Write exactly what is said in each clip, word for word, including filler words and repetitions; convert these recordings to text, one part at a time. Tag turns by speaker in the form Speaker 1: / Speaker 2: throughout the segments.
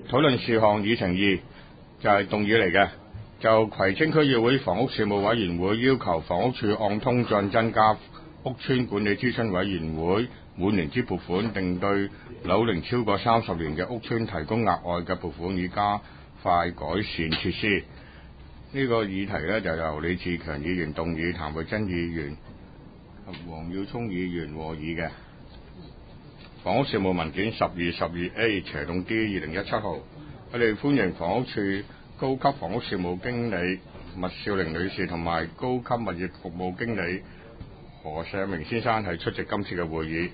Speaker 1: 討論事項議程二就係動議嚟嘅，就葵青區議會房屋事務委員會要求房屋署按通脹增加屋邨管理諮詢委員會每年之撥款，並對樓齡超過三十年嘅屋邨提供額外嘅撥款，以加快改善設施。呢、這個議題呢，就由李志強議員動議，譚慧珍議員、黃耀聰議員和議嘅。房屋事務文件十二十二 A 斜洞 D 二零一七號，我哋歡迎房屋署高級房屋事務經理麥少玲女士同埋高級物業服務經理何世明先生係出席今次嘅會議。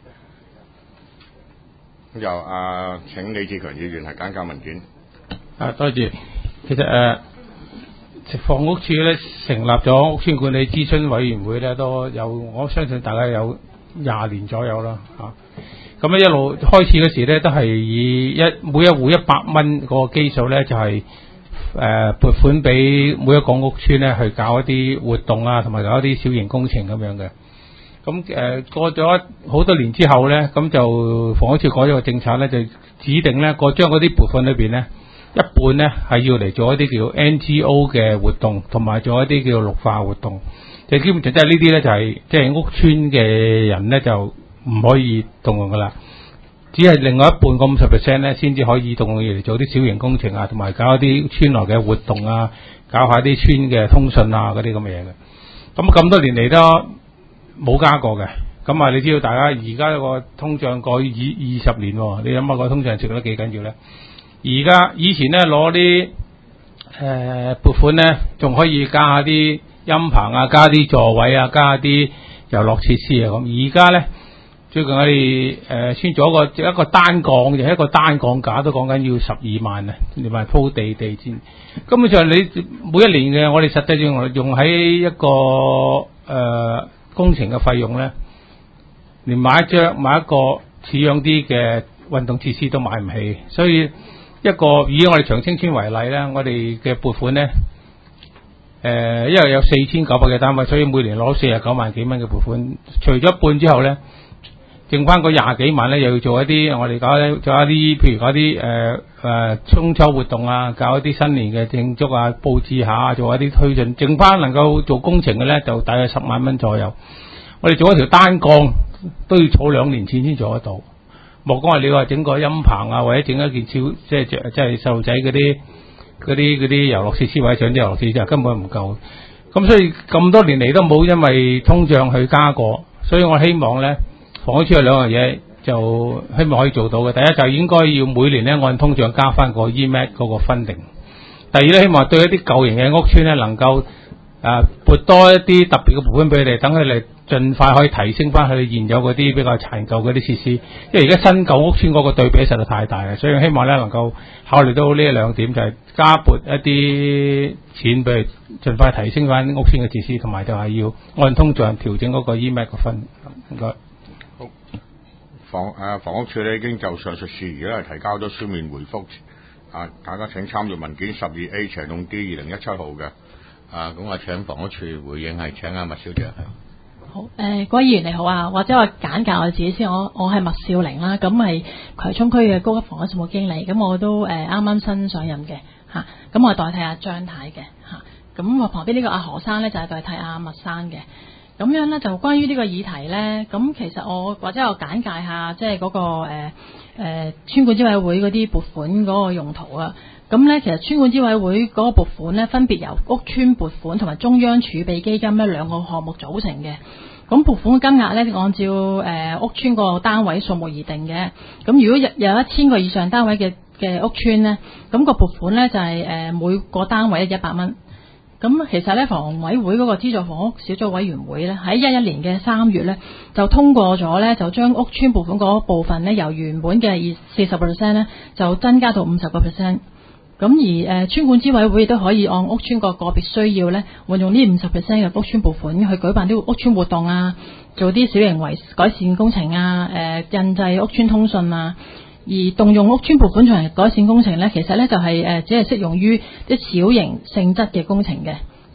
Speaker 1: 由啊，請李志強議員係簡介文件。
Speaker 2: 啊，多謝。其實誒、呃，房屋署咧成立咗屋邨管理諮詢委員會咧，都有我相信大概有廿年左右啦嚇。咁、啊、咧一路開始嗰時咧，都係以一每一戶一百蚊個基數咧，就係、是、誒、呃、撥款俾每一個屋邨咧去搞一啲活動啊，同埋搞一啲小型工程咁樣嘅。咁誒、呃、過咗好多年之後咧，咁就房屋署改咗個政策咧，就指定咧個將嗰啲撥款裏邊咧，一半咧係要嚟做一啲叫 N G O 嘅活動，同埋做一啲叫綠化活動。就基本上即係呢啲咧就係即係屋邨嘅人咧就唔可以動用噶啦，只係另外一半個五十 percent 咧先至可以動用嚟做啲小型工程啊，同埋搞一啲村內嘅活動啊，搞下啲村嘅通訊啊嗰啲咁嘅嘢嘅。咁咁多年嚟都冇加過嘅。咁啊，你知道大家而家個通脹過二二十年，你諗下個通脹值得幾緊要咧？而家以前咧攞啲誒撥款咧，仲可以加啲音棚啊，加啲座位啊，加啲遊樂設施啊。咁而家咧最近我哋誒先做一個一個單鋼，就一個單鋼架都講緊要十二萬啊，連埋鋪地地氈。根本上你每一年嘅我哋實際上用喺一個誒、呃、工程嘅費用咧，連買一張買一個似樣啲嘅運動設施都買唔起，所以一個以我哋長青村為例咧，我哋嘅撥款咧，誒、呃，因為有四千九百嘅單位，所以每年攞四十九萬幾蚊嘅撥款，除咗一半之後咧，剩翻嗰廿幾萬咧，又要做一啲我哋搞咧，做一啲譬如嗰啲誒誒中秋活動啊，搞一啲新年嘅慶祝啊，佈置下，做一啲推進，剩翻能夠做工程嘅咧，就大約十萬蚊左右。我哋做一條單槓都要儲兩年錢先做得到。莫講話你話整個音棚啊，或者整一件超即係即係細路仔嗰啲嗰啲嗰啲遊樂設施或者上啲遊樂設施根本唔夠。咁所以咁多年嚟都冇因為通脹去加過，所以我希望咧房屋署有兩樣嘢就希望可以做到嘅。第一就應該要每年咧按通脹加翻個 E M A T 嗰個分定。第二咧希望對一啲舊型嘅屋邨咧能夠誒撥多一啲特別嘅撥款俾佢哋，等佢哋盡快可以提升翻佢現有嗰啲比較殘舊嗰啲設施，因為而家新舊屋邨嗰個對比實在太大啦，所以希望咧能夠考慮到呢一兩點，就係加撥一啲錢俾佢盡快提升翻屋邨嘅設施，同埋就係要按通脹調整嗰個 E M A T 個分。唔該。
Speaker 1: 好，房誒房屋署咧已經就上述事宜咧提交咗書面回覆，啊大家請參閱文件十二 A 斜洞 D 二零一七號嘅。啊，咁我請房屋署回應係請阿麥小姐。
Speaker 3: 好，誒、呃，各位議員你好啊，或者我簡介我自己先，我我係麥少玲啦，咁係葵涌區嘅高級房屋事務經理，咁我都誒啱啱新上任嘅嚇，咁、啊、我代替阿張太嘅嚇，咁、啊、我旁邊呢個阿何生咧就係、是、代替阿麥生嘅，咁樣咧就關於呢個議題咧，咁其實我或者我簡介下即係嗰個誒誒村管諮委會嗰啲撥款嗰個用途啊。咁咧，其實村管諮委會嗰個撥款咧，分別由屋邨撥款同埋中央儲備基金呢兩個項目組成嘅。咁撥款嘅金額咧，按照誒、呃、屋邨個單位數目而定嘅。咁如果有有一千個以上單位嘅嘅屋邨咧，咁、那個撥款咧就係、是、誒、呃、每個單位一百蚊。咁其實咧，房委會嗰個資助房屋小組委員會咧，喺一一年嘅三月咧，就通過咗咧，就將屋邨撥款嗰部分咧，由原本嘅二四十個 percent 咧，就增加到五十個 percent。咁而誒、呃、村管諮委會亦都可以按屋邨個個別需要咧，運用呢五十 percent 嘅屋邨撥款去舉辦啲屋邨活動啊，做啲小型維改善工程啊，誒、呃、印製屋邨通訊啊。而動用屋邨撥款進行改善工程咧，其實咧就係、是、誒、呃、只係適用於啲小型性質嘅工程嘅。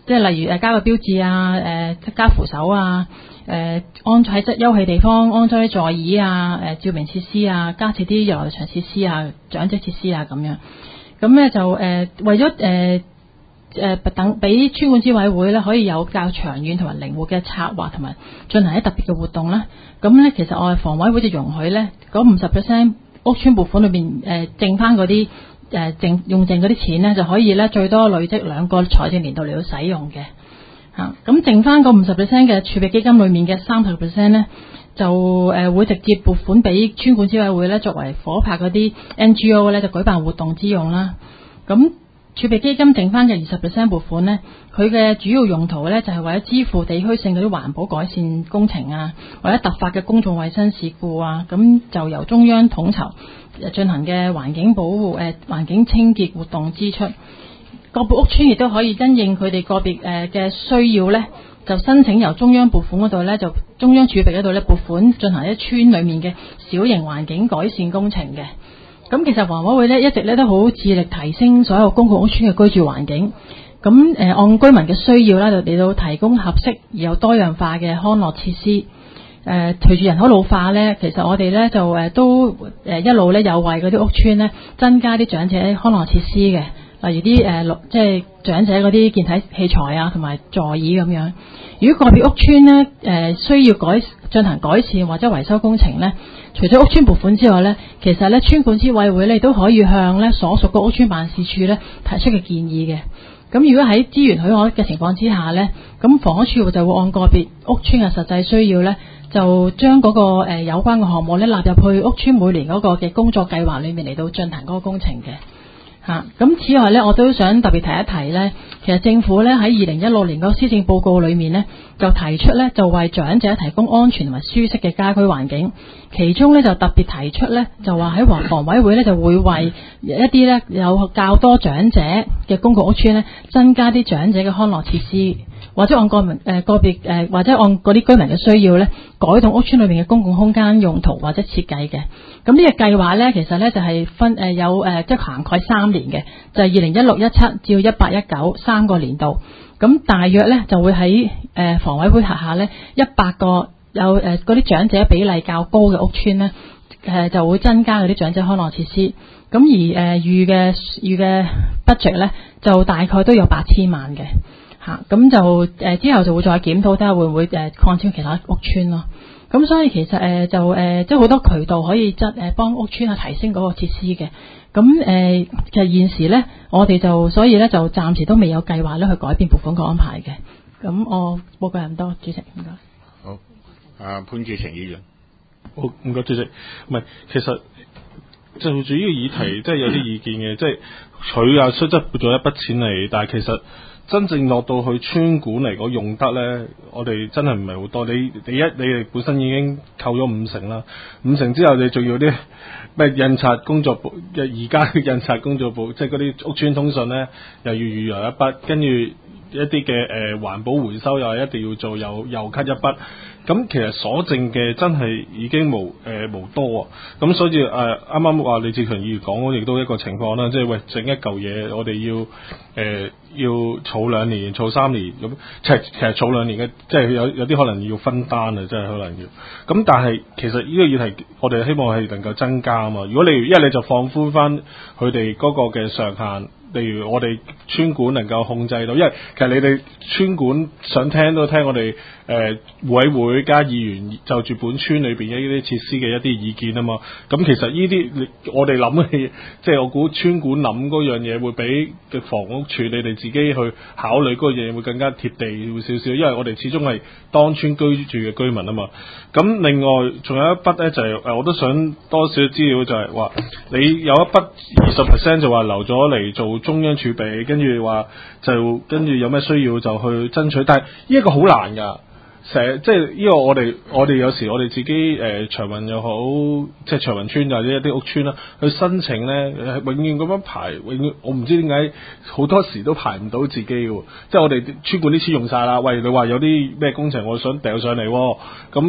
Speaker 3: 即係例如誒加個標誌啊，誒、呃、加扶手啊，誒、呃、安喺即休憩地方安裝啲座椅啊，誒、呃、照明設施啊，加設啲遊樂場設施啊、長者設施啊咁樣。咁咧就誒、呃、為咗誒誒等俾村管支委會咧可以有較長遠同埋靈活嘅策劃同埋進行一特別嘅活動啦。咁咧其實我哋房委會就容許咧嗰五十 percent 屋邨撥款裏邊誒剩翻嗰啲誒剩用剩嗰啲錢咧就可以咧最多累積兩個財政年度嚟到使用嘅嚇。咁剩翻嗰五十 percent 嘅儲備基金裏面嘅三十 percent 咧就誒會直接撥款俾村管支委會咧作為夥拍嗰啲 N G O 咧就舉辦活動之用啦。咁儲備基金剩翻嘅二十 percent 撥款呢，佢嘅主要用途呢，就係為咗支付地區性嗰啲環保改善工程啊，或者突發嘅公眾衛生事故啊，咁就由中央統籌進行嘅環境保護誒、呃、環境清潔活動支出。個別屋邨亦都可以因應佢哋個別誒嘅需要呢，就申請由中央撥款嗰度呢，就中央儲備嗰度呢撥款進行一村裡面嘅小型環境改善工程嘅。咁其實房委會咧一直咧都好致力提升所有公共屋邨嘅居住環境，咁誒、呃、按居民嘅需要啦，就嚟到提供合適而又多樣化嘅康樂設施。誒、呃，隨住人口老化咧，其實我哋咧就誒、呃、都誒一路咧有為嗰啲屋邨咧增加啲長者康樂設施嘅，例如啲誒綠即係長者嗰啲健體器材啊，同埋座椅咁樣。如果個別屋邨咧誒、呃、需要改進行改善或者維修工程咧，除咗屋邨撥款之外咧，其實咧村管支委會咧都可以向咧所屬個屋邨辦事處咧提出嘅建議嘅。咁如果喺資源許可嘅情況之下咧，咁房屋署就會按個別屋邨嘅實際需要咧，就將嗰、那個誒、呃、有關嘅項目咧納入去屋邨每年嗰個嘅工作計劃裏面嚟到進行嗰個工程嘅。嚇！咁此外咧，我都想特別提一提咧，其實政府咧喺二零一六年嗰個施政報告裏面咧，就提出咧就為長者提供安全同埋舒適嘅家居環境，其中咧就特別提出咧就話喺房房委會咧就會為一啲咧有較多長者嘅公共屋邨咧增加啲長者嘅康樂設施，或者按個民誒個別誒、呃、或者按嗰啲居民嘅需要咧改動屋邨裏面嘅公共空間用途或者設計嘅。咁呢個計劃咧，其實咧就係分誒有誒即係涵蓋三年嘅，就係二零一六一七至一八一九三個年度。咁大約咧就會喺誒、呃、房委會轄下咧一百個有誒嗰啲長者比例較高嘅屋邨咧，誒、呃、就會增加嗰啲長者康樂設施。咁而誒、呃、預嘅預嘅 budget 咧就大概都有八千萬嘅嚇。咁、啊、就誒、呃、之後就會再檢討睇下會唔會誒擴展其他屋邨咯。咁所以其實誒、呃、就誒即係好多渠道可以質誒幫屋邨去提升嗰個設施嘅。咁誒、呃、其實現時咧，我哋就所以咧就暫時都未有計劃咧去改變撥款嘅安排嘅。咁我報告咁多，主席唔該。
Speaker 1: 好，啊潘志成議員。
Speaker 4: 好，唔該主席。唔係，其實就住呢個議題，即係有啲意見嘅，即係佢啊，雖則撥咗一筆錢嚟，但係其實真正落到去村管嚟講用得咧，我哋真係唔係好多。你第一，你哋本身已經扣咗五成啦，五成之後你仲要啲咩印刷工作部，而家嘅印刷工作部，即係嗰啲屋邨通訊咧，又要預留一筆，跟住一啲嘅誒環保回收又係一定要做，又又 cut 一筆。咁其實所剩嘅真係已經無誒、呃、無多啊！咁所以誒啱啱話李志強議員講，亦都一個情況啦，即係喂整一嚿嘢，我哋要誒、呃、要儲兩年、儲三年咁，其實其實儲兩年嘅，即係有有啲可能要分單啊，真係可能要。咁但係其實呢個議題，我哋希望係能夠增加啊嘛。如果你一係你就放寬翻佢哋嗰個嘅上限。例如我哋村管能夠控制到，因為其實你哋村管想聽都聽我哋誒委會加議員就住本村裏邊一啲設施嘅一啲意見啊嘛。咁其實呢啲我哋諗嘅，即係我估村管諗嗰樣嘢會比嘅房屋處你哋自己去考慮嗰樣嘢會更加貼地少少，因為我哋始終係當村居住嘅居民啊嘛。咁另外仲有一筆咧就係、是、誒，我都想多少資料就係話，你有一筆二十 percent 就話留咗嚟做中央儲備，跟住話就跟住有咩需要就去爭取，但係呢一個好難㗎，成日即係呢個我哋我哋有時我哋自己誒、呃、長運又好，即係長運村或者一啲屋村啦，去申請咧，永遠咁樣排，永遠我唔知點解好多時都排唔到自己嘅，即係我哋村管啲錢用晒啦，喂你話有啲咩工程我想掉上嚟，咁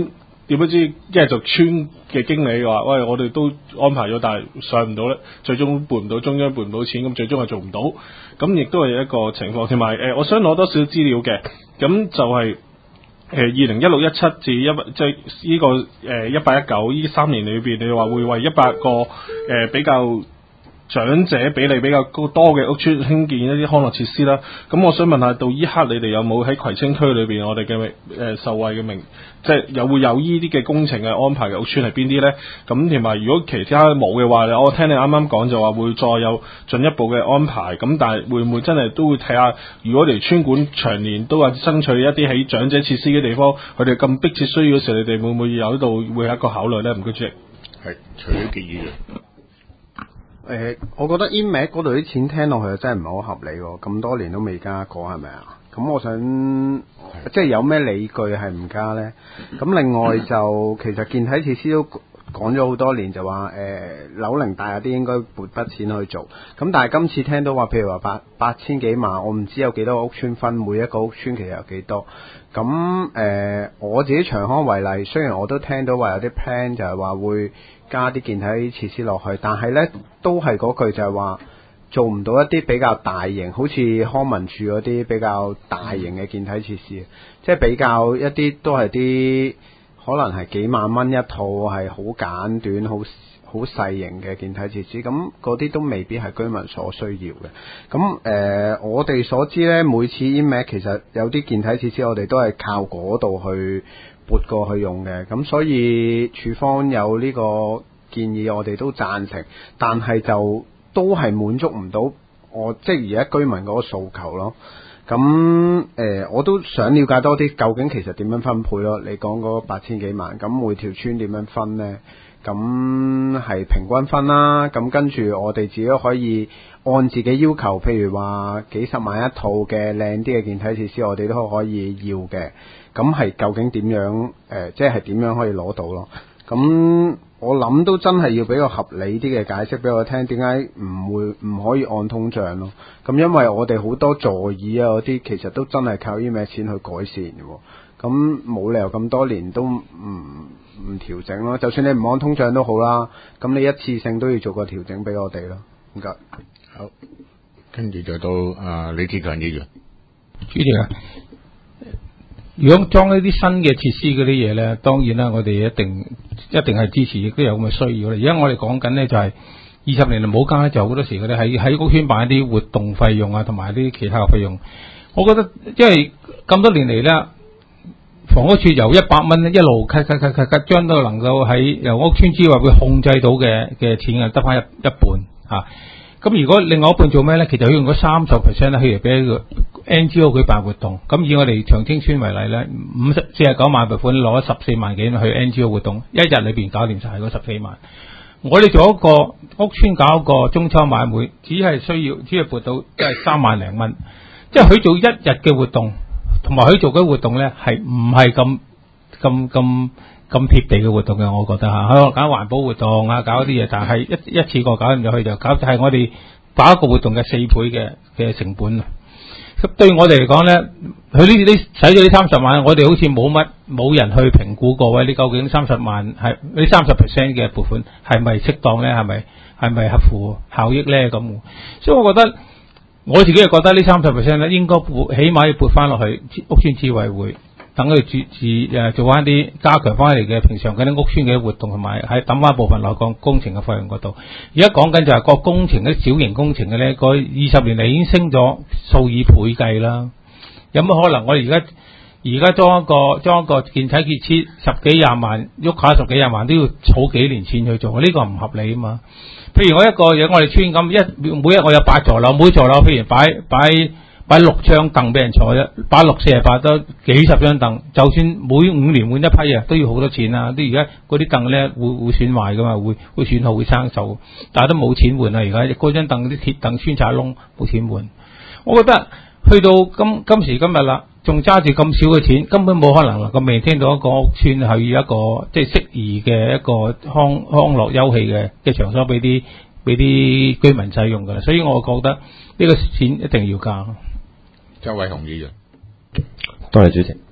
Speaker 4: 點不知一係就村嘅經理話，喂，我哋都安排咗，但係上唔到咧，最終撥唔到中央，撥唔到錢，咁最終係做唔到。咁亦都係一個情況。同埋誒，我想攞多少少資料嘅，咁就係誒二零一六一七至一即係呢個誒一八一九呢三年裏邊，你話會為一百個誒、呃、比較長者比例比較高多嘅屋邨興建一啲康樂設施啦。咁我想問下，到依刻你哋有冇喺葵青區裏邊我哋嘅誒受惠嘅名，即係有會有依啲嘅工程嘅安排嘅屋邨係邊啲咧？咁同埋如果其他冇嘅話，我聽你啱啱講就話會再有進一步嘅安排。咁但係會唔會真係都會睇下，如果條村管長年都話爭取一啲喺長者設施嘅地方，佢哋咁迫切需要嘅時候，你哋會唔會有呢度會有一個考慮咧？唔該主席。係，除咗建議嘅。
Speaker 5: 誒、呃，我覺得 I M A C 嗰度啲錢聽落去真係唔係好合理喎，咁多年都未加過係咪啊？咁我想即係有咩理據係唔加呢？咁另外就其實健體設施都講咗好多年，就話誒樓齡大啲應該撥筆錢去做。咁但係今次聽到話，譬如話八八千幾萬，我唔知有幾多個屋邨分，每一個屋邨其實有幾多。咁誒、呃，我自己長康為例，雖然我都聽到話有啲 plan 就係話會加啲健體設施落去，但係呢都係嗰句就係話做唔到一啲比較大型，好似康文署嗰啲比較大型嘅健體設施，即係比較一啲都係啲可能係幾萬蚊一套，係好簡短、好好細型嘅健體設施，咁嗰啲都未必係居民所需要嘅。咁誒、呃，我哋所知呢，每次 I M A C 其實有啲健體設施，我哋都係靠嗰度去撥過去用嘅。咁所以處方有呢個建議，我哋都贊成，但係就都係滿足唔到我即係而家居民嗰個訴求咯。咁誒、呃，我都想了解多啲，究竟其實點樣分配咯？你講嗰八千幾萬，咁每條村點樣分呢？咁係平均分啦。咁跟住我哋自己可以按自己要求，譬如話幾十萬一套嘅靚啲嘅健體設施，我哋都可以要嘅。咁係究竟點樣？誒、呃，即係點樣可以攞到咯？咁我諗都真係要比較合理啲嘅解釋俾我聽，點解唔會唔可以按通脹咯？咁因為我哋好多座椅啊嗰啲，其實都真係靠啲咩錢去改善嘅，咁冇理由咁多年都唔唔調整咯。就算你唔按通脹都好啦，咁你一次性都要做個調整俾我哋咯。唔該。
Speaker 1: 好，跟住就到啊李志強議員。
Speaker 2: 主席啊，如果裝一啲新嘅設施嗰啲嘢咧，當然啦，我哋一定一定係支持，亦都有咁嘅需要啦。而家我哋講緊咧就係二十年嚟冇加，就好多時佢哋喺喺屋邨辦一啲活動費用啊，同埋啲其他嘅費用。我覺得因為咁多年嚟咧，房屋署由一百蚊一路 cut cut cut cut cut，將到能夠喺由屋邨之外會控制到嘅嘅錢啊，得翻一一半嚇。咁如果另外一半做咩咧？其實佢用嗰三十 percent 咧，譬如俾個 N G O 佢辦活動。咁以我哋長青村為例咧，五十四十九萬撥款攞咗十四萬幾去 N G O 活動，一日裏邊搞掂晒嗰十四萬。我哋做一個屋邨搞一個中秋晚會，只係需要只係撥到即係三萬零蚊，即係佢做一日嘅活動，同埋佢做嘅活動咧係唔係咁咁咁咁貼地嘅活動嘅，我覺得嚇，喺搞環保活動啊，搞啲嘢，但係一一次過搞掂咗佢就搞，就係我哋搞一個活動嘅四倍嘅嘅成本啊！咁對我哋嚟講咧，佢呢啲使咗呢三十萬，我哋好似冇乜冇人去評估過喂，你究竟三十萬係呢三十 percent 嘅撥款係咪適當咧？係咪係咪合乎效益咧？咁，所以我覺得我自己係覺得呢三十 percent 咧應該撥，起碼要撥翻落去屋邨諮委會。等佢自自誒做翻啲加強翻嚟嘅平常嗰啲屋邨嘅活動，同埋喺抌翻部分落個工程嘅費用嗰度。而家講緊就係個工程啲小型工程嘅咧，個二十年嚟已經升咗數以倍計啦。有乜可能我哋而家而家裝一個裝一個健體設施十幾廿萬，喐下十幾廿萬都要儲幾年錢去做，呢、這個唔合理啊嘛。譬如我一個嘢，我哋村咁一每日我有八座樓，每座樓譬如擺擺。擺六張凳俾人坐啫，擺六四十八都幾十張凳，就算每五年換一批啊，都要好多錢啊！啲而家嗰啲凳咧會會損壞噶嘛，會會損耗會生鏽，但係都冇錢換啊！而家嗰張凳啲鐵凳穿晒窿，冇錢換。我覺得去到今今時今日啦，仲揸住咁少嘅錢，根本冇可能能夠未聽到一個屋邨係一個即係適宜嘅一個康康樂休憩嘅嘅場所俾啲俾啲居民使用噶啦，所以我覺得呢個錢一定要加。
Speaker 1: 周偉雄議員，
Speaker 6: 多謝主席。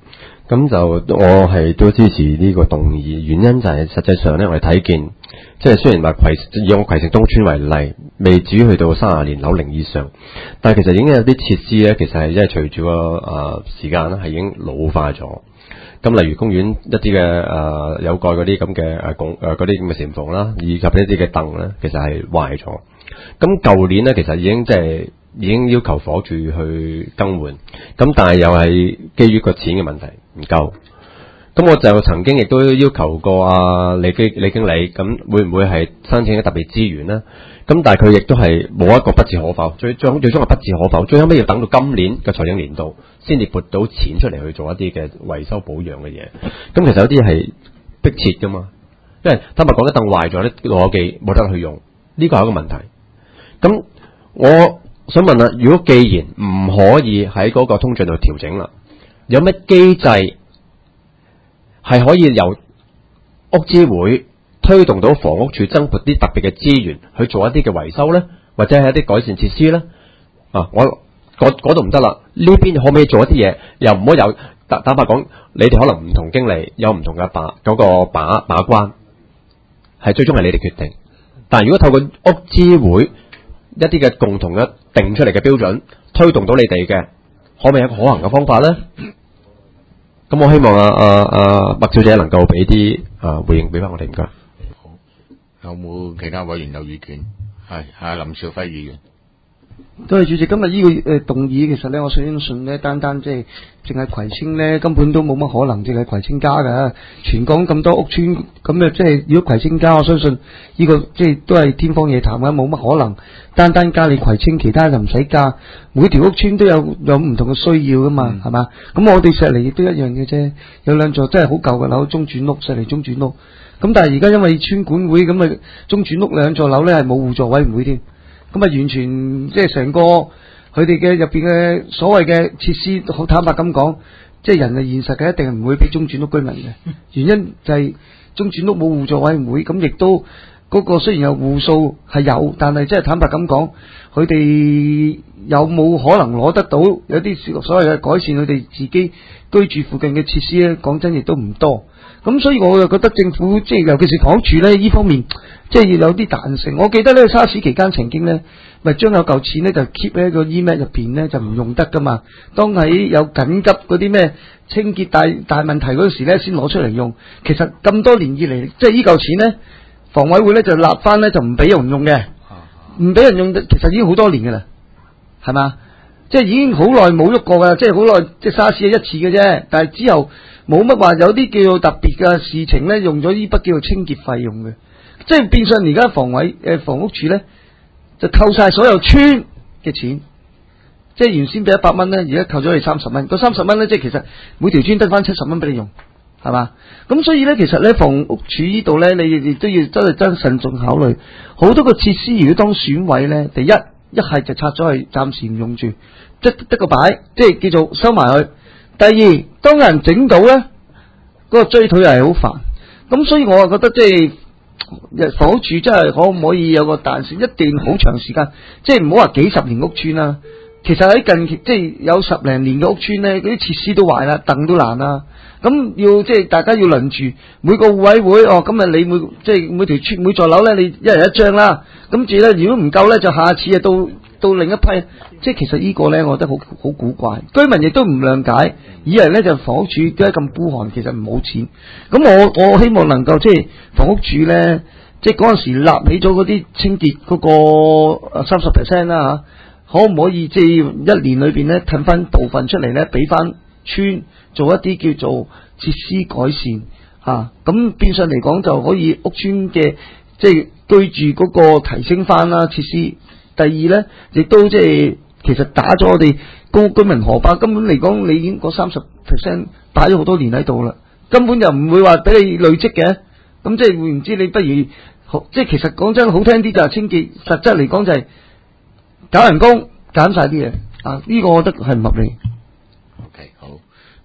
Speaker 6: 咁就我係都支持呢個動議，原因就係實際上咧，我哋睇見，即係雖然話葵以我葵盛東村為例，未至於去到三十年樓齡以上，但係其實已經有啲設施咧，其實係因為隨住個誒時間咧，係已經老化咗。咁例如公園一啲嘅誒有蓋嗰啲咁嘅誒拱誒嗰啲咁嘅簷篷啦，以及一啲嘅凳咧，其實係壞咗。咁舊年咧，其實已經即係已經要求火署去更換，咁但係又係基於個錢嘅問題唔夠。咁我就曾經亦都要求過啊李經李經理，咁會唔會係申請一特別資源呢？咁但係佢亦都係冇一個不置可否，最最最終係不置可否，最後尾要等到今年嘅財政年度先至撥到錢出嚟去做一啲嘅維修保養嘅嘢。咁其實有啲係迫切噶嘛，因為坦白講，一凳壞咗咧，攞記冇得去用，呢個係一個問題。咁我想問啦，如果既然唔可以喺嗰個通脹度調整啦，有咩機制係可以由屋資會推動到房屋署增撥啲特別嘅資源去做一啲嘅維修咧，或者係一啲改善設施咧？啊，我嗰度唔得啦，呢邊可唔可以做一啲嘢？又唔好有坦坦白講，你哋可能唔同經理有唔同嘅把嗰、嗰個把把關，係最終係你哋決定。但係如果透過屋資會一啲嘅共同嘅定出嚟嘅標準，推動到你哋嘅，可唔可以有一個可行嘅方法咧？咁我希望啊啊啊麥小姐能夠俾啲啊回應俾翻我哋，唔該。
Speaker 1: 好，有冇其他委員有意見？係係林兆輝議員。
Speaker 7: 多謝主席，今日呢個誒動議，其實咧，我相信咧，單單即係淨係葵青咧，根本都冇乜可能，淨係葵青加㗎。全港咁多屋村，咁啊，即係如果葵青加，我相信呢個即係都係天方夜譚㗎，冇乜可能。單單加你葵青，其他就唔使加。每條屋村都有有唔同嘅需要㗎嘛，係嘛？咁我哋石籬亦都一樣嘅啫，有兩座真係好舊嘅樓，中轉屋，石籬中轉屋。咁但係而家因為村管會咁啊，中轉屋兩座樓咧係冇互助委員會添。咁啊，完全即係成個佢哋嘅入邊嘅所謂嘅設施，好坦白咁講，即係人係現實嘅，一定係唔會俾中轉屋居民嘅。原因就係中轉屋冇互助委員會，咁亦都嗰個雖然有戶數係有，但係即係坦白咁講，佢哋有冇可能攞得到有啲所謂嘅改善佢哋自己居住附近嘅設施咧？講真，亦都唔多。咁所以我又覺得政府即係尤其是房屋署咧，呢方面即係要有啲彈性。我記得咧沙士期間曾經咧，咪將有嚿錢咧就 keep 喺個 email 入邊咧就唔用得噶嘛。當喺有緊急嗰啲咩清潔大大問題嗰時咧，先攞出嚟用。其實咁多年以嚟，即係呢嚿錢咧，房委會咧就立翻咧就唔俾人用嘅，唔俾人用，其實已經好多年噶啦，係嘛？即係已經好耐冇喐過噶，即係好耐，即係沙士係一次嘅啫。但係之後冇乜話有啲叫做特別嘅事情咧，用咗呢筆叫做清潔費用嘅，即係變相而家房委誒、呃、房屋署咧就扣晒所有村嘅錢，即係原先俾一百蚊咧，而家扣咗你三十蚊。嗰三十蚊咧，即係其實每條村得翻七十蚊俾你用，係嘛？咁所以咧，其實咧房屋署呢度咧，你亦都要真係真慎重考慮好多個設施。如果當損毀咧，第一一係就拆咗去，暫時唔用住，即得個擺，即係叫做收埋佢。第二，當有人整到咧，嗰、那個追討又係好煩。咁所以我啊覺得即係房屋署真係可唔可以有個彈性，一定好長時間，即係唔好話幾十年屋邨啦。其實喺近期即係有十零年嘅屋邨咧，嗰啲設施都壞啦，凳都爛啦。咁要即係大家要輪住每個戶委會哦，今日你每即係每條村每座樓咧，你一人一張啦。咁住咧，如果唔夠咧，就下次啊到到另一批。即係其實呢個咧，我覺得好好古怪。居民亦都唔諒解，以為咧就房屋署點解咁孤寒，其實唔冇錢。咁我我希望能夠即係房屋署咧，即係嗰陣時立起咗嗰啲清潔嗰個三十 percent 啦嚇，可唔可以即係一年裏邊咧褪翻部分出嚟咧，俾翻村做一啲叫做設施改善嚇，咁、啊、變相嚟講就可以屋村嘅即係居住嗰個提升翻啦設施。第二咧，亦都即係其實打咗我哋高居民荷包，根本嚟講你已經嗰三十 percent 擺咗好多年喺度啦，根本就唔會話俾你累積嘅。咁即係會唔知你不如即係其實講真好聽啲就係清潔，實質嚟講就係搞人工減晒啲嘢啊！呢、這個我覺得係唔合理。
Speaker 1: OK， 好，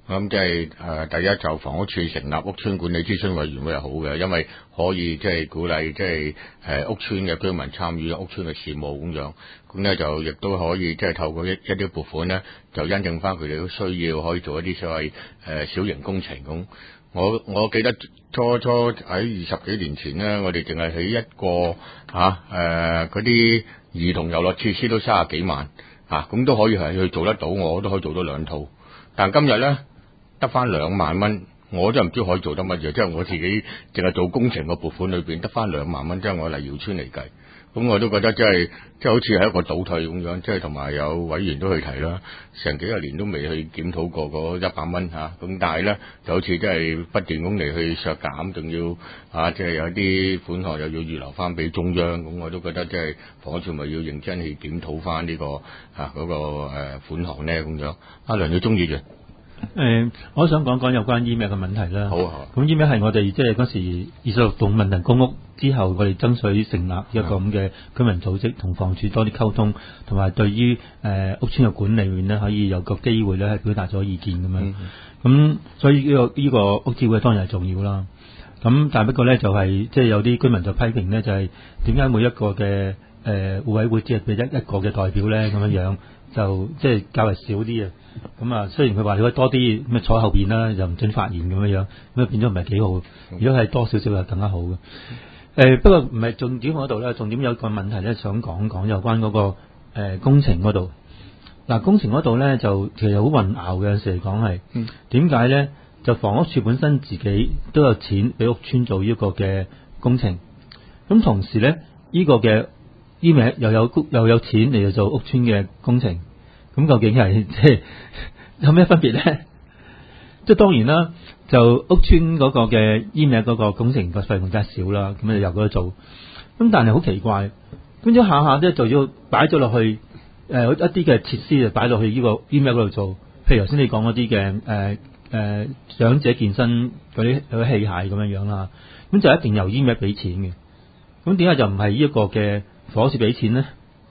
Speaker 1: 咁即係誒第一就房屋署成立屋邨管理諮詢委員會係好嘅，因為可以即係鼓勵即係誒屋邨嘅居民參與屋邨嘅事務咁樣，咁咧就亦都可以即係透過一一啲撥款咧，就因應翻佢哋嘅需要，可以做一啲所謂誒小型工程咁。我我記得初初喺二十幾年前咧，我哋淨係起一個嚇誒嗰啲兒童遊樂設施都三十幾萬嚇，咁、啊、都可以係去做得到，我都可以做到兩套。但今日咧得翻兩萬蚊，我真係唔知可以做得乜嘢，即係我自己淨係做工程個撥款裏邊得翻兩萬蚊，即係我黎耀村嚟計。咁我都覺得即係即係好似係一個倒退咁樣，即係同埋有委員都去提啦，成幾廿年都未去檢討過嗰一百蚊嚇，咁但係咧就好似即係不斷咁嚟去削減，仲要啊即係有啲款項又要預留翻俾中央，咁我都覺得即係房署咪要認真去檢討翻呢個啊嗰個誒款項咧咁樣。阿梁耀忠議員。
Speaker 8: 誒、呃，我想講講有關 E M A 嘅問題啦。
Speaker 1: 好啊，
Speaker 8: 咁 E M A 係我哋即係嗰時二十六棟文人公屋之後，我哋爭取成立一個咁嘅居民組織，同房署多啲溝通，同埋對於誒、呃、屋邨嘅管理面咧，可以有個機會咧，係表達咗意見咁樣。咁、嗯、所以呢、這個呢、這個屋諮會當然係重要啦。咁但係不過咧，就係即係有啲居民就批評咧，就係點解每一個嘅誒互委會只係俾一一個嘅代表咧咁樣樣，就即係、就是、較為少啲啊。咁啊，雖然佢話你可以多啲咩坐喺後邊啦，又唔准發言咁樣樣，咁啊變咗唔係幾好。如果係多少少就更加好嘅。誒、呃，不過唔係重點嗰度咧，重點有個問題咧，想講講有關嗰、那個誒、呃、工程嗰度。嗱、呃，工程嗰度咧就其實好混淆嘅，有時嚟講係點解咧？就房屋署本身自己都有錢俾屋邨做呢個嘅工程，咁同時咧呢、這個嘅呢名又有又有錢嚟做屋邨嘅工程。咁究竟係即係有咩分別咧？即係當然啦，就屋邨嗰個嘅 E M A 嗰個工程個費用梗係少啦，咁就由嗰度做。咁但係好奇怪，咁咗下下咧就要擺咗落去誒、呃、一啲嘅設施就擺落去呢個 E M A 嗰度做。譬如頭先你講嗰啲嘅誒誒長者健身嗰啲嗰啲器械咁樣樣啦，咁就一定由 E M A 俾錢嘅。咁點解就唔係呢一個嘅房署俾錢咧？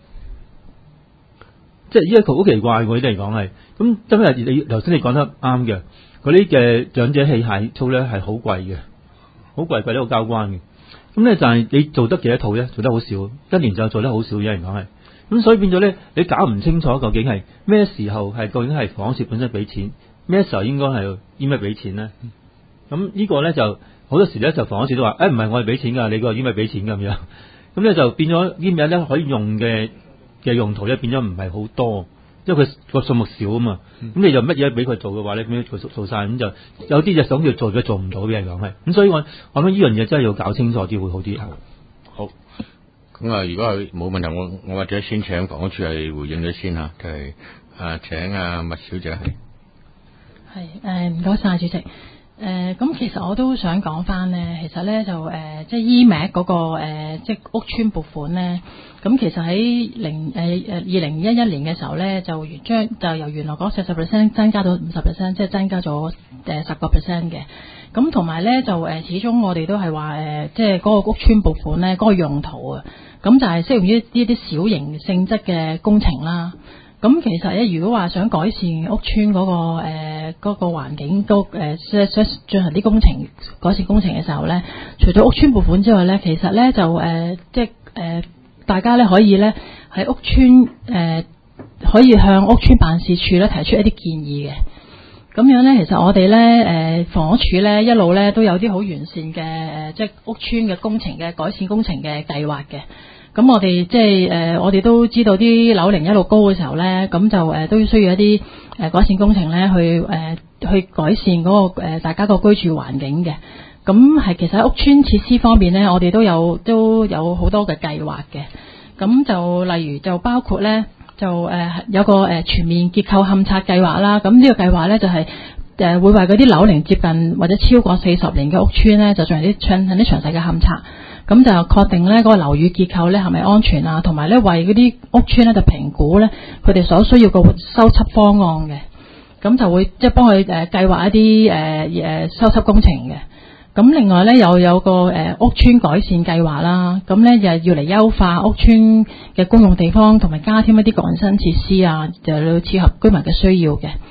Speaker 8: 即係呢一個好奇怪喎，呢啲嚟講係，咁真係你頭先你講得啱嘅，嗰啲嘅長者器械操咧係好貴嘅，好貴貴得好交關嘅。咁咧就係你做得幾多套咧？做得好少，一年就做得好少，有人講係。咁所以變咗咧，你搞唔清楚究竟係咩時候係究竟係房署本身俾錢，咩時候應該係應該俾錢咧？咁呢個咧就好多時咧就房署都話，誒唔係我哋俾錢㗎，你個應該俾錢咁樣。咁咧就變咗啲咩咧可以用嘅嘅用途咧變咗唔係好多，因為佢個數目少啊嘛。咁、嗯、你就乜嘢俾佢做嘅話咧，咁樣佢做做曬，咁就有啲就想要做嘅做唔到嘅人講係。咁所以我我諗呢樣嘢真係要搞清楚啲會好啲。
Speaker 1: 好，咁啊，如果係冇問題，我我或者先請房屋署係回應咗先嚇，就係啊請啊麥小姐係。
Speaker 3: 係誒，唔該晒主席。誒、呃、咁其實我都想講翻咧，其實咧就誒、呃、即係 E M A 嗰個、呃、即係屋邨撥款咧，咁其實喺零誒誒二零一一年嘅時候咧，就將就由原來嗰四十 percent 增加到五十 percent， 即係增加咗誒十個 percent 嘅。咁同埋咧就誒、呃、始終我哋都係話誒，即係嗰個屋邨撥款咧嗰、嗰個用途啊，咁就係適用於呢啲小型性質嘅工程啦。咁其實咧，如果話想改善屋邨嗰、那個誒嗰、呃那個環境，都誒想想進行啲工程改善工程嘅時候咧，除咗屋邨撥款之外咧，其實咧就誒、呃、即係誒、呃、大家咧可以咧喺屋邨誒、呃、可以向屋邨辦事處咧提出一啲建議嘅。咁樣咧，其實我哋咧誒房屋署咧一路咧都有啲好完善嘅誒、呃、即係屋邨嘅工程嘅改善工程嘅計劃嘅。咁我哋即係誒，我哋都知道啲樓齡一路高嘅時候咧，咁就誒、呃、都需要一啲誒、呃、改善工程咧，去誒、呃、去改善嗰、那個、呃、大家個居住環境嘅。咁係其實喺屋邨設施方面咧，我哋都有都有好多嘅計劃嘅。咁就例如就包括咧，就誒、呃、有個誒全面結構勘測計劃啦。咁呢個計劃咧就係、是、誒、呃、會為嗰啲樓齡接近或者超過四十年嘅屋邨咧，就進行啲進行啲詳細嘅勘測。咁就確定咧嗰個樓宇結構咧係咪安全啊，同埋咧為嗰啲屋邨咧就評估咧佢哋所需要個修葺方案嘅，咁就會即係幫佢誒計劃一啲誒誒修葺工程嘅。咁另外咧又有個誒、呃、屋邨改善計劃啦，咁咧又要嚟優化屋邨嘅公用地方，同埋加添一啲個人新設施啊，就要切合居民嘅需要嘅。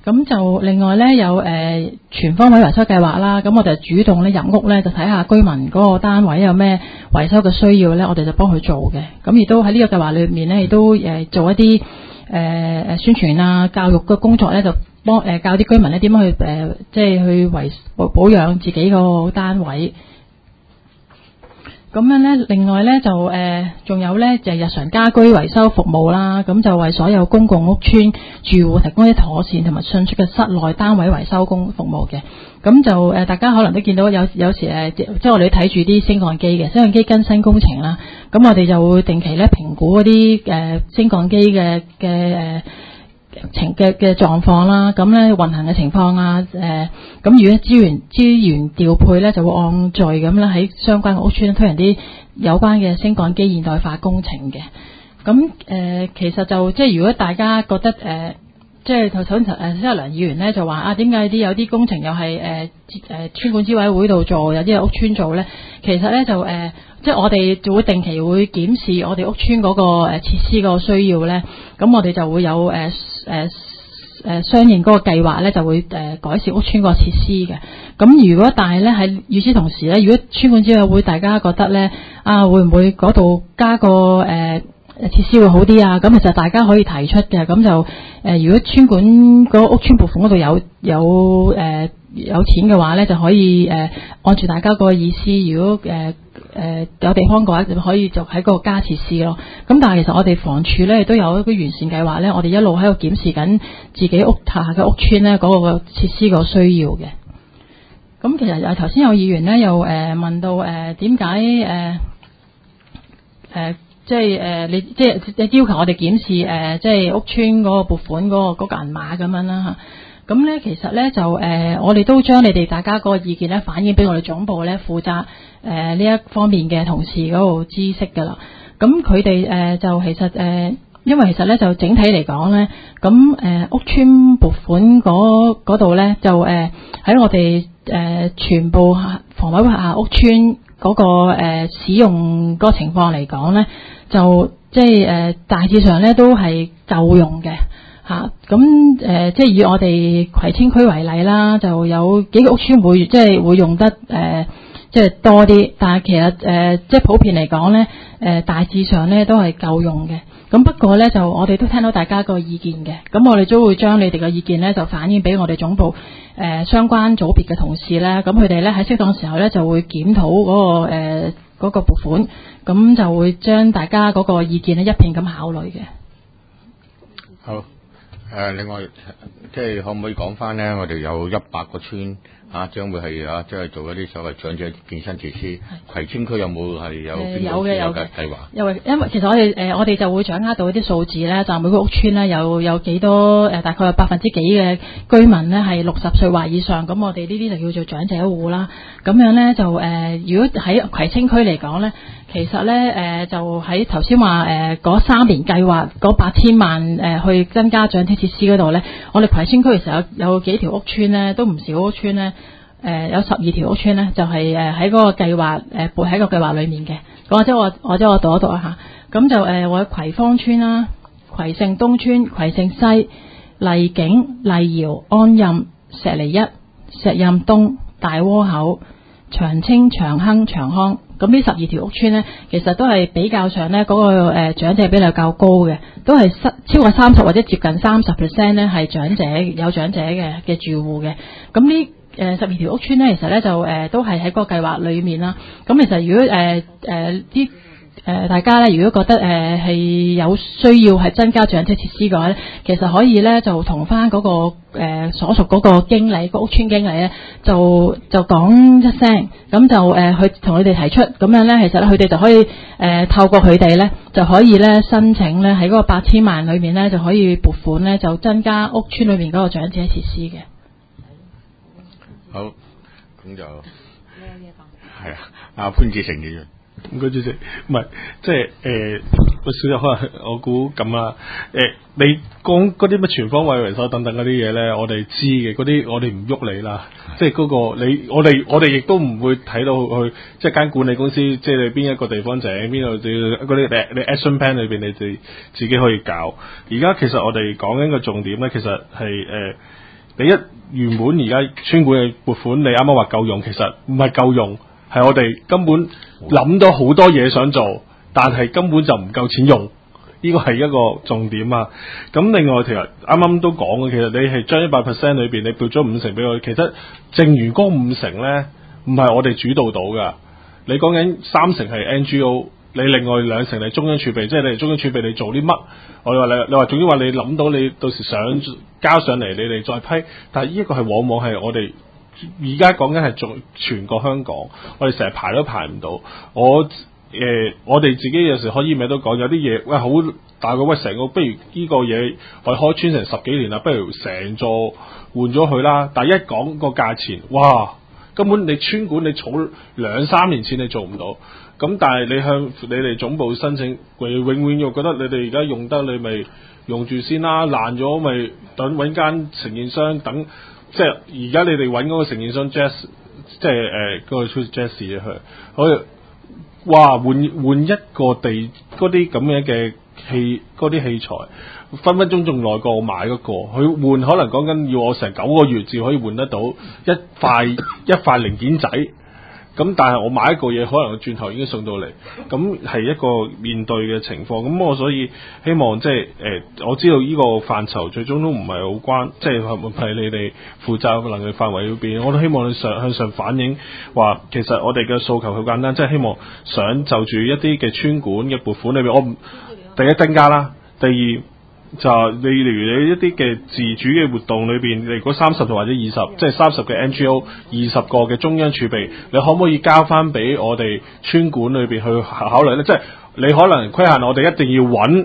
Speaker 3: 咁就另外咧有誒、呃、全方位維修計劃啦，咁我哋主動咧入屋咧就睇下居民嗰個單位有咩維修嘅需要咧，我哋就幫佢做嘅。咁亦都喺呢個計劃裏面咧，亦都誒、呃、做一啲誒誒宣傳啊、教育嘅工作咧，就幫誒、呃、教啲居民咧點樣去誒、呃、即係去維保保養自己個單位。咁樣咧，另外咧就誒，仲、呃、有咧就係、日常家居維修服務啦。咁就為所有公共屋邨住戶提供一妥善同埋迅速嘅室內單位維修工服務嘅。咁就誒、呃，大家可能都見到有有時誒，即係我哋睇住啲升降機嘅升降機更新工程啦。咁我哋就會定期咧評估嗰啲誒升降機嘅嘅誒情嘅嘅狀況啦，咁咧運行嘅情況啊，誒、呃，咁如果資源資源調配咧，就會按序咁咧喺相關嘅屋邨推行啲有關嘅升降機現代化工程嘅。咁誒、呃，其實就即係如果大家覺得誒、呃，即係頭先誒，即係梁議員咧就話啊，點解啲有啲工程又係誒誒邨管支委會度做，有啲係屋邨做咧？其實咧就誒。呃即係我哋就會定期會檢視我哋屋邨嗰個誒設施個需要咧，咁我哋就會有誒誒誒相應嗰個計劃咧，就會誒改善屋邨個設施嘅。咁如果但係咧喺與此同時咧，如果邨管支委會大家覺得咧啊，會唔會嗰度加個誒、呃、設施會好啲啊？咁其實大家可以提出嘅。咁就誒、呃，如果邨管嗰屋邨撥款嗰度有有誒、呃、有錢嘅話咧，就可以誒、呃、按住大家個意思，如果誒。呃誒、呃、有地方嘅話，就可以就喺嗰個加設施咯。咁但係其實我哋房署咧亦都有一個完善計劃咧，我哋一路喺度檢視緊自己屋下嘅屋邨咧嗰個設施個需要嘅。咁其實誒頭先有議員咧又誒、呃、問到誒點解誒誒即係誒、呃、你即係你要求我哋檢視誒、呃、即係屋邨嗰個撥款嗰、嗰個嗰、嗰個銀碼咁樣啦嚇。咁咧其實咧就誒、呃、我哋都將你哋大家嗰個意見咧反映俾我哋總部咧負責。誒呢、呃、一方面嘅同事嗰度知悉㗎啦，咁佢哋誒就其實誒、呃，因為其實咧就整體嚟講咧，咁誒、呃、屋邨撥款嗰度咧就誒喺、呃、我哋誒、呃、全部房委會下屋邨嗰、那個、呃、使用嗰個情況嚟講咧，就即係誒大致上咧都係夠用嘅嚇。咁誒、呃、即係以我哋葵青區為例啦，就有幾個屋邨會即係會用得誒。呃即係多啲，但係其實誒、呃，即係普遍嚟講咧，誒、呃、大致上咧都係夠用嘅。咁不過咧，就我哋都聽到大家個意見嘅，咁我哋都會將你哋嘅意見咧就反映俾我哋總部誒、呃、相關組別嘅同事咧，咁佢哋咧喺適當時候咧就會檢討嗰、那個誒嗰、呃那個撥款，咁就會將大家嗰個意見咧一併咁考慮嘅。
Speaker 1: 好，誒、呃、另外即係可唔可以講翻咧？我哋有一百個村。啊，將會係啊，即係做一啲所謂長者健身設施。葵青區有冇係有邊個有嘅計劃？因為因為其實我哋誒、呃、我哋就會掌握到一啲數字咧，就每個屋邨咧有有幾多誒、呃，大概有百分之幾嘅居民咧係六十歲或以上，咁我哋呢啲就叫做長者戶啦。咁樣咧就誒、呃，如果喺葵青區嚟講咧，其實咧誒、呃、就喺頭先話誒嗰三年計劃嗰八千萬誒、呃、去增加長者設施嗰度咧，我哋葵青區其實有有幾條屋邨咧，都唔少屋邨咧。誒、呃、有十二條屋邨咧，就係誒喺嗰個計劃誒撥喺個計劃裡面嘅。或者我或者我讀一讀啊嚇。咁就誒、呃、我喺葵芳邨啦、葵盛東邨、葵盛西、麗景、麗瑤、安蔭、石籬一、石蔭東、大窩口、長青、長亨、長康。咁呢十二條屋邨咧，其實都係比較上咧嗰、那個誒、呃、長者比例較高嘅，都係超過三十或者接近三十 percent 咧係長者有長者嘅嘅住戶嘅。咁呢誒十二條屋邨咧，其實咧就誒、呃、都係喺嗰個計劃裡面啦。咁其實如果誒誒啲誒大家咧，如果覺得誒係、呃、有需要係增加長者設施嘅話咧，其實可以咧就同翻嗰個、呃、所屬嗰個經理、個屋邨經理咧，就就講一聲，咁就誒去同佢哋提出，咁樣咧其實咧佢哋就可以誒、呃、透過佢哋咧就可以咧申請咧喺嗰個八千萬裏面咧就可以撥款咧就增加屋邨裏面嗰個長者設施嘅。 好，咁就係啊，阿潘志成議員，
Speaker 4: 唔該主席，唔係即係誒，個小日可能我估咁啦，誒、呃，你講嗰啲乜全方位維修等等嗰啲嘢咧，我哋知嘅，嗰啲我哋唔喐你啦，即係嗰個你，我哋我哋亦都唔會睇到去，即係間管理公司，即係你邊一個地方整，邊度嗰啲你 action plan 裏邊你哋自己可以搞。而家其實我哋講緊個重點咧，其實係誒。呃你一原本而家村管嘅撥款，你啱啱話夠用，其實唔係夠用，係我哋根本諗到好多嘢想做，但係根本就唔夠錢用。呢個係一個重點啊！咁另外其實啱啱都講嘅，其實你係將一百 percent 裏邊你撥咗五成俾我，其實剩餘嗰五成咧，唔係我哋主導到噶。你講緊三成係 N G O， 你另外兩成係中央儲備，即係你哋中央儲備你做啲乜？我哋話你你話總之話你諗到你到時想交上嚟，你哋再批。但係呢一個係往往係我哋而家講緊係做全個香港，我哋成日排都排唔到。我誒、呃，我哋自己有時開醫美都講，有啲嘢喂好大個喂，成個不如呢個嘢我開村成十幾年啦，不如成座換咗佢啦。但係一講個價錢，哇！根本你村管你儲兩三年錢你做唔到，咁但係你向你哋總部申請，永永遠又覺得你哋而家用得你咪用住先啦，爛咗咪等揾間承建商等，即係而家你哋揾嗰個承建商 Jazz， 即係誒嗰個 Jazz 去，可以。哇！換換一個地嗰啲咁樣嘅器嗰啲器材，分分鐘仲耐過我買嗰個。佢換可能講緊要我成九個月至可以換得到一塊一塊零件仔。咁但係我買一個嘢，可能轉頭已經送到嚟，咁係一個面對嘅情況。咁我所以希望即係誒，我知道呢個範疇最終都唔係好關，即係係你哋負責嘅能力範圍裏邊。我都希望你上向上反映話，其實我哋嘅訴求好簡單，即係希望想就住一啲嘅村管嘅撥款裏邊，我唔第一增加啦，第二。就你例如你一啲嘅自主嘅活動裏邊，你如果三十或者二十，即係三十嘅 N G O， 二十個嘅中央儲備，你可唔可以交翻俾我哋村管裏邊去考慮咧？即係你可能規限我哋一定要揾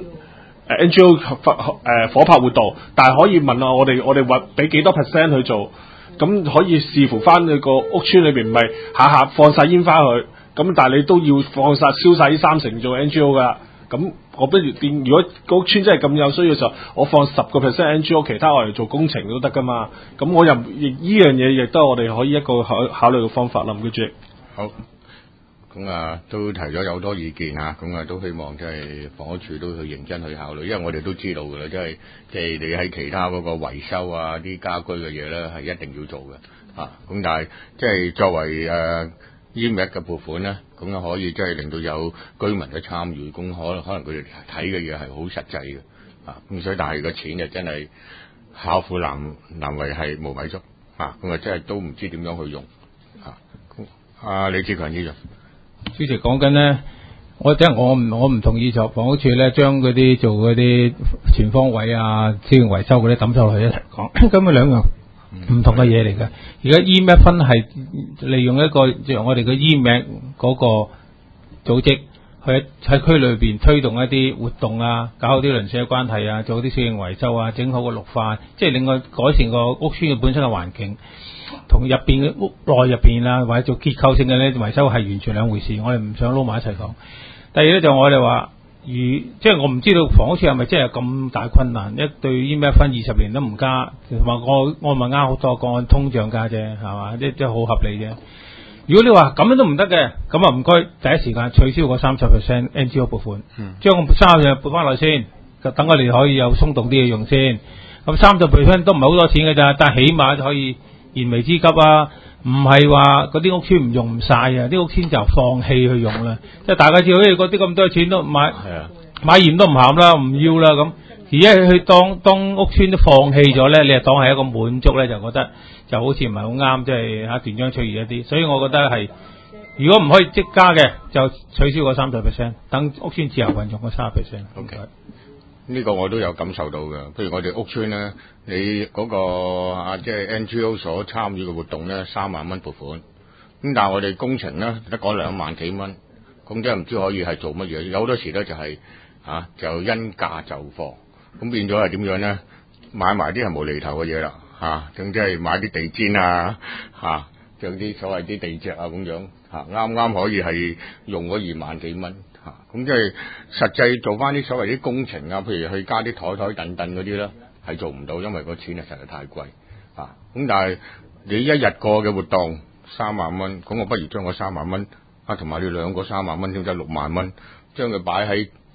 Speaker 4: N G O 誒火拍活動，但係可以問下我哋我哋話俾幾多 percent 去做，咁可以視乎翻你個屋村裏邊，唔係下下放晒煙花去，咁但係你都要放晒燒晒呢三成做 N G O 噶。咁我不如變，如果個屋村真係咁有需要嘅時候，我放十個 percent N G O， 其他我嚟做工程都得噶嘛。咁我又亦呢樣嘢亦都係我哋可以一個考考慮嘅方法啦。唔該主席。
Speaker 1: 好，咁啊都提咗有好多意見嚇，咁啊都希望即係房屋署都去認真去考慮，因為我哋都知道㗎啦，即係即係你喺其他嗰個維修啊啲家居嘅嘢咧係一定要做嘅嚇。咁、啊、但係即係作為誒。呃E M A C嘅撥款咧，咁啊可以即係令到有居民嘅參與，咁可能可能佢哋睇嘅嘢係好實際嘅，啊咁所以但係個錢就真係巧婦難難為係無米粥，啊咁啊真係都唔知點樣去用，啊啊李志強議員，
Speaker 2: 主席講緊咧，我即係我唔我唔同意就房屋署咧將嗰啲做嗰啲全方位啊、資源維修嗰啲抌晒落去一齊講，咁啊兩樣。唔同嘅嘢嚟嘅，而家 E M A C 分係利用一個即係我哋嘅 E M A C 嗰個組織去喺區裏邊推動一啲活動啊，搞好啲鄰舍關係啊，做啲小型維修啊，整好個綠化，即係另外改善個屋村嘅本身嘅環境，同入邊嘅屋內入邊啊，或者做結構性嘅咧維修係完全兩回事，我哋唔想撈埋一齊講。第二咧就我哋話。如即係我唔知道房屋署係咪真係咁大困難，一對 E M A C 分二十年都唔加，同埋我我咪啱好多個按通脹加啫，係嘛？即即係好合理啫。如果你話咁樣都唔得嘅，咁啊唔該第一時間取消個三十 percent N G O 撥款，嗯、將個三十撥翻落先，就等我哋可以有鬆動啲嘅用先。咁三十 percent 都唔係好多錢嘅咋，但係起碼可以燃眉之急啊！唔係話嗰啲屋村唔用唔晒啊，啲屋村就放棄去用啦。即係大家知道，誒嗰啲咁多錢都買，買鹽都唔鹹啦，唔要啦咁。而家佢當當屋村都放棄咗咧，你係當係一個滿足咧，就覺得就好似唔係好啱，即係嚇斷章取義一啲。所以我覺得係，如果唔可以即加嘅，就取消個三十 percent，等屋村自由運用個三十 percent。
Speaker 1: OK。呢個我都有感受到嘅，譬如我哋屋村咧，你嗰、那個啊即係 N G O 所參與嘅活動咧，三萬蚊撥款，咁但係我哋工程咧得嗰兩萬幾蚊，咁真係唔知可以係做乜嘢。有好多時咧就係、是、啊就因價就貨，咁變咗係點樣咧？買埋啲係無厘頭嘅嘢啦，嚇、啊，咁即係買啲地氈啊，嚇，像啲所謂啲地蓆啊咁樣，嚇啱啱可以係用嗰二萬幾蚊。咁即係實際做翻啲所謂啲工程啊，譬如去加啲台台凳凳嗰啲咧，係做唔到，因為個錢係實在太貴啊！咁但係你一日過嘅活動三萬蚊，咁我不如將個三萬蚊啊，同埋你兩個三萬蚊，總之六萬蚊，將佢擺喺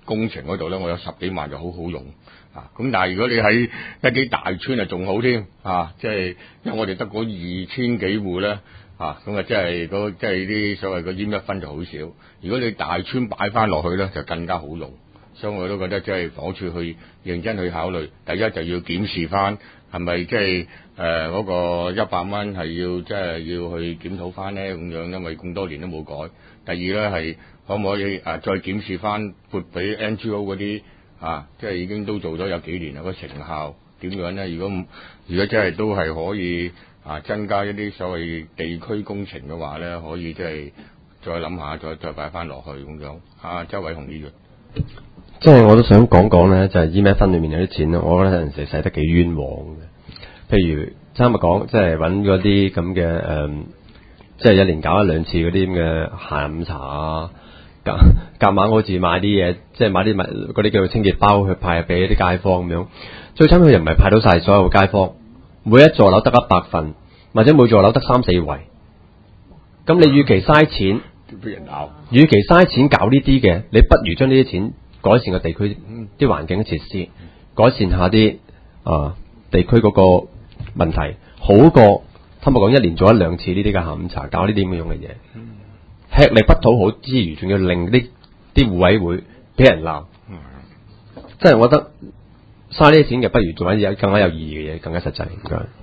Speaker 1: 工程嗰度咧，我有十幾萬就好好用啊！咁但係如果你喺一啲大村啊，仲好添啊！即係因為我哋得嗰二千幾戶咧啊，咁啊即係嗰即係啲所謂個淹一分就好少。如果你大村擺翻落去咧，就更加好用。所以我都覺得即係房屋署去認真去考慮，第一就要檢視翻係咪即係誒嗰個一百蚊係要即係要去檢討翻咧咁樣，因為咁多年都冇改。第二咧係可唔可以誒、啊、再檢視翻撥俾 N G O 嗰啲啊，即係已經都做咗有幾年啦，個成效點樣咧？如果唔如果真係都係可以啊增加一啲所謂地區工程嘅話咧，可以即係再諗下，再再擺翻落去咁樣。啊，周偉雄議員。
Speaker 6: 即係我都想講講咧，就係 E M A Fund 裏面有啲錢咧，我覺得有陣時使得幾冤枉嘅。譬如啱啱講，即係揾嗰啲咁嘅誒，即係一年搞一兩次嗰啲咁嘅下午茶啊，夾夾硬好似買啲嘢，即係買啲物嗰啲叫做清潔包去派俾啲街坊咁樣。最慘佢又唔係派到晒所有街坊，每一座樓得一百份，或者每座樓得三四圍。咁你與其嘥錢，
Speaker 1: 俾人鬧。與
Speaker 6: 其嘥錢搞呢啲嘅，你不如將呢啲錢改善個地區啲環境設施，改善下啲啊地區嗰個問題，好過坦白講一年做一兩次呢啲嘅下午茶，搞呢啲咁樣嘅嘢，吃力不討好之餘，仲要令啲啲戶委會俾人鬧，即係我覺得嘥呢啲錢嘅，不如做緊有更加有意義嘅嘢，更加實際。唔該。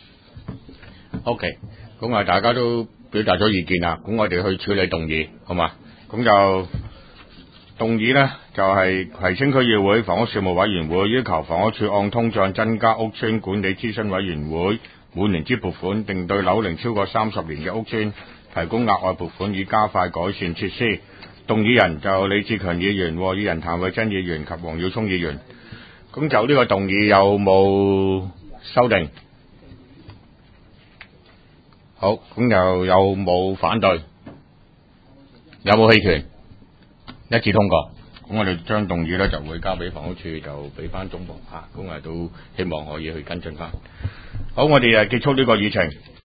Speaker 1: OK，咁啊，大家都表達咗意見啦，咁我哋去處理動議，好嘛？咁就。動議呢，就係葵青區議會房屋事務委員會要求房屋署按通脹增加屋邨管理諮詢委員會每年之撥款，並對樓齡超過三十年嘅屋邨提供額外撥款，以加快改善設施。動議人就李志強議員、和議人譚惠珍議員及黃耀聰議員。咁就呢個動議有冇修訂？好，咁又有冇反對？有冇棄權？一致通過，咁我哋將動議咧就會交俾房屋署，就俾翻總部嚇，咁啊都希望可以去跟進翻。好，我哋誒結束呢個議程。